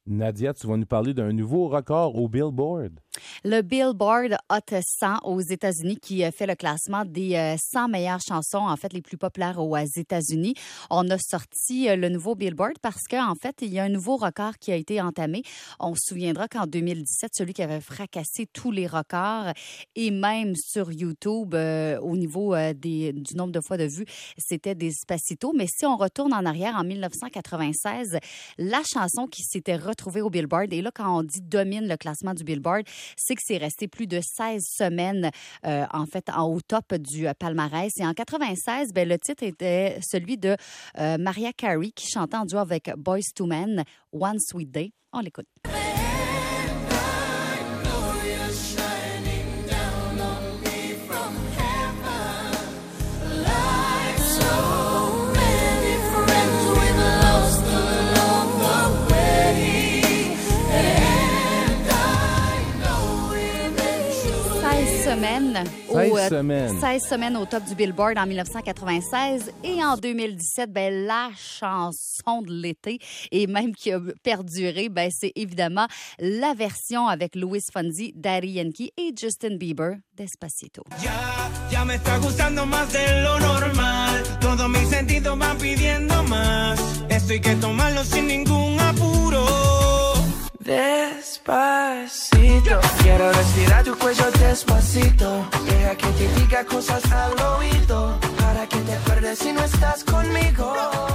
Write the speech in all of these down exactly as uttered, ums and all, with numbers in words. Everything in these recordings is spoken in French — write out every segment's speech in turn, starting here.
Nadia, tu vas nous parler d'un nouveau record au Billboard. Le Billboard Hot cent aux États-Unis qui fait le classement des cent meilleures chansons, en fait, les plus populaires aux États-Unis. On a sorti le nouveau Billboard parce qu'en fait, il y a un nouveau record qui a été entamé. On se souviendra qu'en deux mille dix-sept, celui qui avait fracassé tous les records et même sur YouTube, euh, au niveau euh, des, du nombre de fois de vues, c'était Despacito. Mais si on retourne en arrière, en dix-neuf cent quatre-vingt-seize, la chanson qui s'était retrouvée au Billboard, et là, quand on dit domine le classement du Billboard, c'est que c'est resté plus de seize semaines, euh, en fait, en au top du euh, palmarès. Et en quatre-vingt-seize, ben, le titre était celui de euh, Mariah Carey qui chantait en duo avec Boyz two Men, One Sweet Day. On l'écoute. Semaines seize, au, euh, semaines. seize semaines au top du Billboard en dix-neuf cent quatre-vingt-seize et en deux mille dix-sept, ben, la chanson de l'été et même qui a perduré, ben, c'est évidemment la version avec Luis Fonsi, Daddy Yankee et Justin Bieber, Despacito. Ya, ya me está gustando más de lo normal. Todos mis sentidos van pidiendo más. Esto hay que tomarlo sin ningún apuro. Despacito, quiero respirar tu cuello despacito. Deja que te diga cosas al oído, para que te acuerdes si no estás conmigo.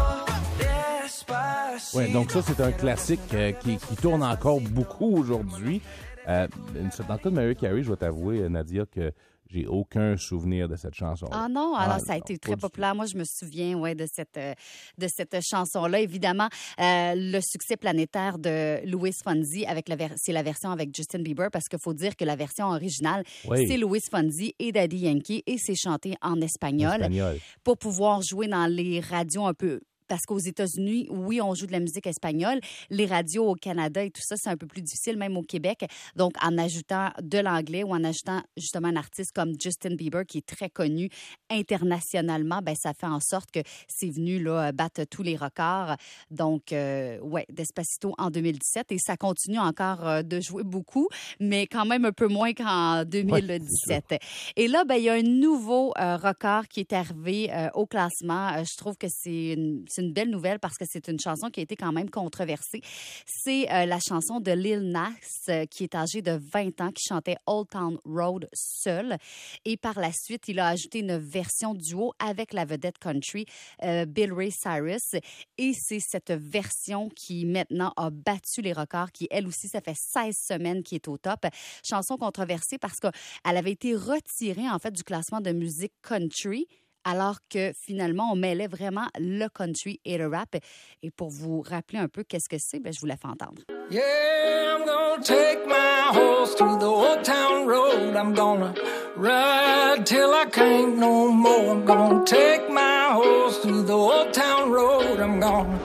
Despacito. Ouais, donc ça, c'est un classique euh, qui, qui tourne encore beaucoup aujourd'hui. Euh, dans le cas de Mariah Carey, je dois t'avouer, Nadia, que j'ai aucun souvenir de cette chanson. Ah non, alors ah, ça a non, été très populaire. Moi, je me souviens ouais, de cette, euh, de cette chanson-là. Évidemment, euh, le succès planétaire de Luis Fonsi, avec la ver- c'est la version avec Justin Bieber, parce qu'il faut dire que la version originale, oui. c'est Luis Fonsi et Daddy Yankee, et c'est chanté en espagnol, espagnol. Pour pouvoir jouer dans les radios un peu... Parce qu'aux États-Unis, oui, on joue de la musique espagnole. Les radios au Canada et tout ça, c'est un peu plus difficile, même au Québec. Donc, en ajoutant de l'anglais ou en ajoutant justement un artiste comme Justin Bieber, qui est très connu internationalement, ben ça fait en sorte que c'est venu là, battre tous les records. Donc, euh, ouais, Despacito en deux mille dix-sept. Et ça continue encore euh, de jouer beaucoup, mais quand même un peu moins qu'en deux mille dix-sept. Ouais, et là, ben il y a un nouveau euh, record qui est arrivé euh, au classement. Euh, je trouve que c'est une C'est une belle nouvelle parce que c'est une chanson qui a été quand même controversée. C'est euh, la chanson de Lil Nas, euh, qui est âgé de vingt ans, qui chantait Old Town Road seul. Et par la suite, il a ajouté une version duo avec la vedette country, euh, Bill Ray Cyrus. Et c'est cette version qui, maintenant, a battu les records, qui, elle aussi, ça fait seize semaines qui est au top. Chanson controversée parce qu'elle avait été retirée, en fait, du classement de musique country, alors que finalement, on mêlait vraiment le country et le rap. Et pour vous rappeler un peu qu'est-ce que c'est, ben, je vous la fais entendre. Yeah, I'm gonna take my horse to the old town road. I'm gonna ride till I can't no more. I'm gonna take my horse to the old town road. I'm gonna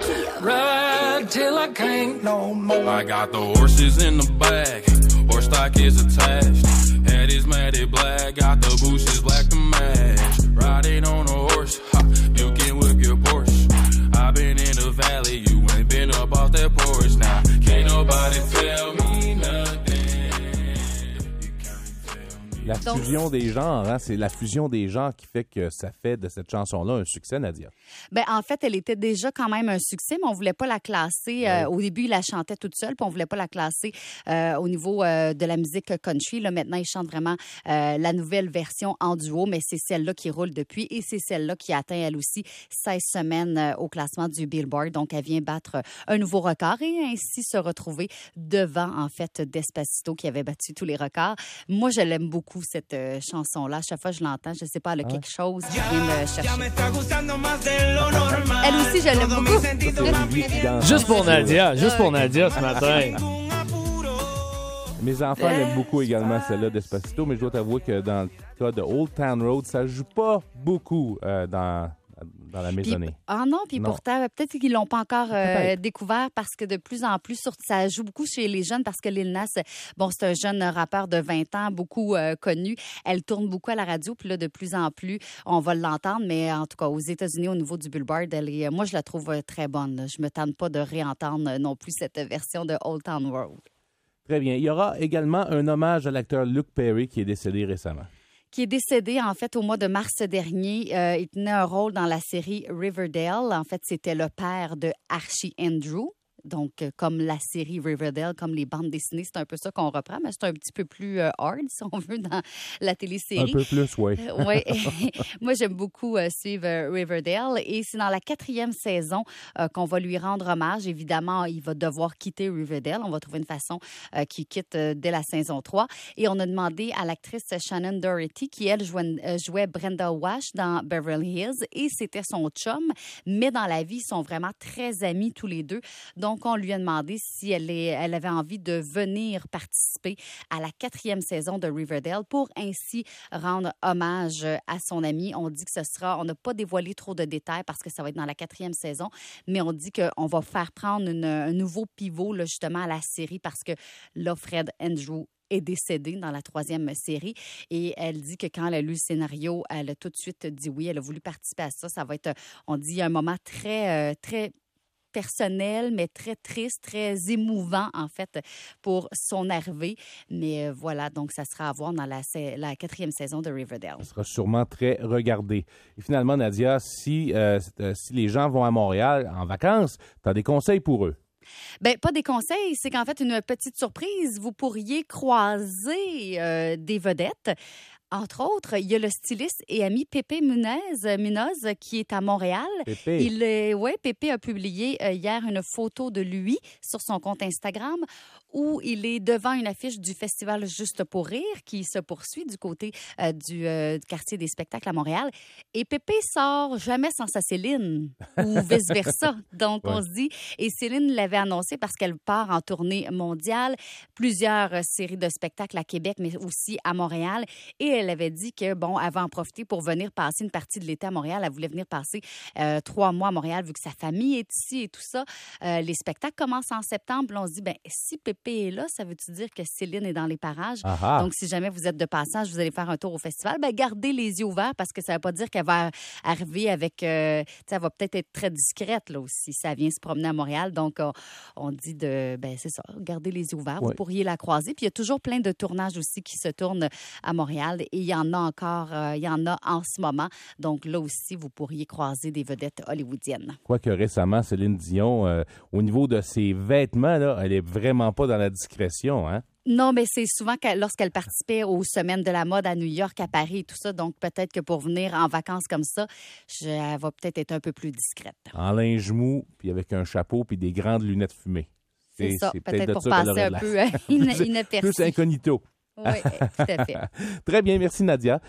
ride till I can't no more. I got the horses in the back, horse stock is attached. Head is matted black, got the bushes black to match. Riding on a horse, ha, you can whip your Porsche. I've been in the valley, you ain't been up off that porch. Now, can't nobody tell me nothing. La fusion des genres, hein, c'est la fusion des genres qui fait que ça fait de cette chanson-là un succès, Nadia. Ben en fait, elle était déjà quand même un succès, mais on voulait pas la classer. Euh, ouais. Au début, il la chantait toute seule, puis on voulait pas la classer euh, au niveau euh, de la musique country. Là, maintenant, il chante vraiment euh, la nouvelle version en duo, mais c'est celle-là qui roule depuis et c'est celle-là qui atteint, elle aussi, seize semaines euh, au classement du Billboard. Donc, elle vient battre euh, un nouveau record et ainsi se retrouver devant, en fait, Despacito qui avait battu tous les records. Moi, je l'aime beaucoup, cette euh, chanson-là. À chaque fois que je l'entends, je sais pas, elle a quelque chose qui vient me chercher. Elle aussi, je l'aime beaucoup. Juste pour Nadia, juste pour Nadia ce matin. Mes enfants l'aiment beaucoup également, celle-là, Despacito, mais je dois t'avouer que dans le cas de Old Town Road, ça joue pas beaucoup euh, dans, dans la maisonnée. Ah non, puis pourtant, peut-être qu'ils l'ont pas encore euh, découvert parce que de plus en plus, ça joue beaucoup chez les jeunes parce que Lil Nas, bon, c'est un jeune rappeur de vingt ans, beaucoup euh, connu. Elle tourne beaucoup à la radio, puis là, de plus en plus, on va l'entendre, mais en tout cas, aux États-Unis, au niveau du Billboard, elle est, moi, je la trouve très bonne. Là. Je me tente pas de réentendre non plus cette version de Old Town Road. Très bien. Il y aura également un hommage à l'acteur Luke Perry qui est décédé récemment. Qui est décédé, en fait, au mois de mars dernier. Euh, il tenait un rôle dans la série Riverdale. En fait, c'était le père de Archie Andrew. Donc, euh, comme la série Riverdale, comme les bandes dessinées, c'est un peu ça qu'on reprend, mais c'est un petit peu plus euh, hard, si on veut, dans la télésérie. Un peu plus, oui. Euh, oui. Moi, j'aime beaucoup euh, suivre euh, Riverdale et c'est dans la quatrième saison euh, qu'on va lui rendre hommage. Évidemment, il va devoir quitter Riverdale. On va trouver une façon euh, qu'il quitte euh, dès la saison trois. Et on a demandé à l'actrice Shannon Doherty, qui, elle, jouait, euh, jouait Brenda Wash dans Beverly Hills et c'était son chum, mais dans la vie, ils sont vraiment très amis tous les deux. Donc, on lui a demandé si elle, est, elle avait envie de venir participer à la quatrième saison de Riverdale pour ainsi rendre hommage à son ami. On dit que ce sera, on n'a pas dévoilé trop de détails parce que ça va être dans la quatrième saison, mais on dit qu'on va faire prendre une, un nouveau pivot là, justement à la série parce que là, Fred Andrew est décédée dans la troisième série. Et elle dit que quand elle a lu le scénario, elle a tout de suite dit oui, elle a voulu participer à ça. Ça va être, on dit, un moment très, euh, très personnel, mais très triste, très émouvant, en fait, pour son arrivée. Mais euh, voilà, donc ça sera à voir dans la, la quatrième saison de Riverdale. Ça sera sûrement très regardé. Et finalement, Nadia, si, euh, si les gens vont à Montréal en vacances, tu as des conseils pour eux? Bien, pas des conseils, c'est qu'en fait, une petite surprise, vous pourriez croiser euh, des vedettes. Entre autres, il y a le styliste et ami Pépé Munoz, Munoz qui est à Montréal. Pépé. Il est, ouais, Pépé a publié euh, hier une photo de lui sur son compte Instagram où il est devant une affiche du festival Juste pour rire qui se poursuit du côté euh, du, euh, du quartier des spectacles à Montréal. Et Pépé sort jamais sans sa Céline ou vice-versa. Donc, ouais. On se dit, et Céline l'avait annoncé parce qu'elle part en tournée mondiale, plusieurs euh, séries de spectacles à Québec, mais aussi à Montréal. Et elle avait dit que, bon, elle va en profiter pour venir passer une partie de l'été à Montréal. Elle voulait venir passer euh, trois mois à Montréal vu que sa famille est ici et tout ça. Euh, les spectacles commencent en septembre. Là, on se dit, bien, si Pépé est là, ça veut-tu dire que Céline est dans les parages? Aha. Donc, si jamais vous êtes de passage, vous allez faire un tour au festival, bien, gardez les yeux ouverts parce que ça ne veut pas dire qu'elle va arriver avec... Euh, tu sais, elle va peut-être être très discrète, là aussi, si elle vient se promener à Montréal. Donc, on, on dit de... ben c'est ça, gardez les yeux ouverts. Oui. Vous pourriez la croiser. Puis, il y a toujours plein de tournages aussi qui se tournent à Montréal. Et il y en a encore, euh, il y en a en ce moment. Donc là aussi, vous pourriez croiser des vedettes hollywoodiennes. Quoique récemment, Céline Dion, euh, au niveau de ses vêtements, là, elle est vraiment pas dans la discrétion, hein? Non, mais c'est souvent lorsqu'elle participait aux semaines de la mode à New York, à Paris et tout ça. Donc, peut-être que pour venir en vacances comme ça, je, elle va peut-être être un peu plus discrète. En linge mou, puis avec un chapeau, puis des grandes lunettes fumées. C'est, c'est ça, c'est peut-être, peut-être pour ça passer un peu inaperçu. Plus incognito. Oui, tout à fait. Très bien, merci Nadia.